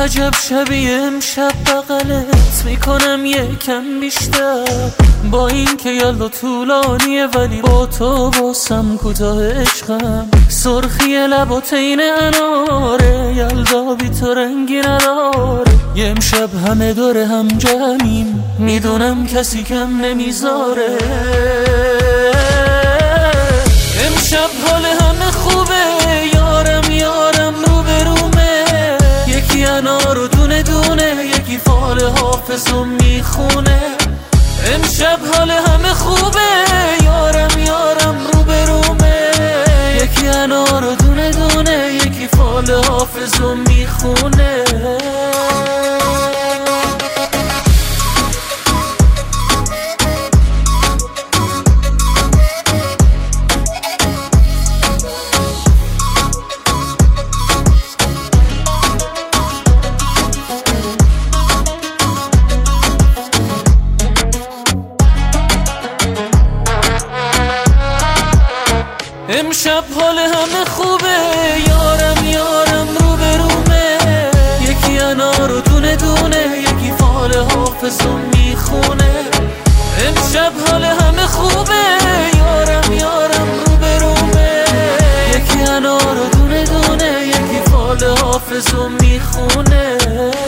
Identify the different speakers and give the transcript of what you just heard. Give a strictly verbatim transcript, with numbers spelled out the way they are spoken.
Speaker 1: عجب شبیه امشب بغلت میکنم یکم بیشتر، با این که یلا طولانیه ولی با تو واسم کوتاه عشقم. سرخی لبات این اناره، یلدا بی تو رنگی نداره. یه امشب همه داره هم جمعیم، میدونم کسی کم نمیذاره. امشب حال همه خوبه، یارم یارم رو به رومه. یکی انار و دونه دونه، یکی فال حافظو میخونه. امشب حال همه خوبه، یارم یارم رو به رومه. یکی انار و دونه دونه، یکی فال حافظو میخونه. امشب حال همه خوبه، یارم یارم رو به رومه. یکی انار و دونه دونه، یکی فال حافظو میخونه. امشب حال همه خوبه، یارم یارم رو به رومه. یکی انار و دونه دونه، یکی فال حافظو میخونه.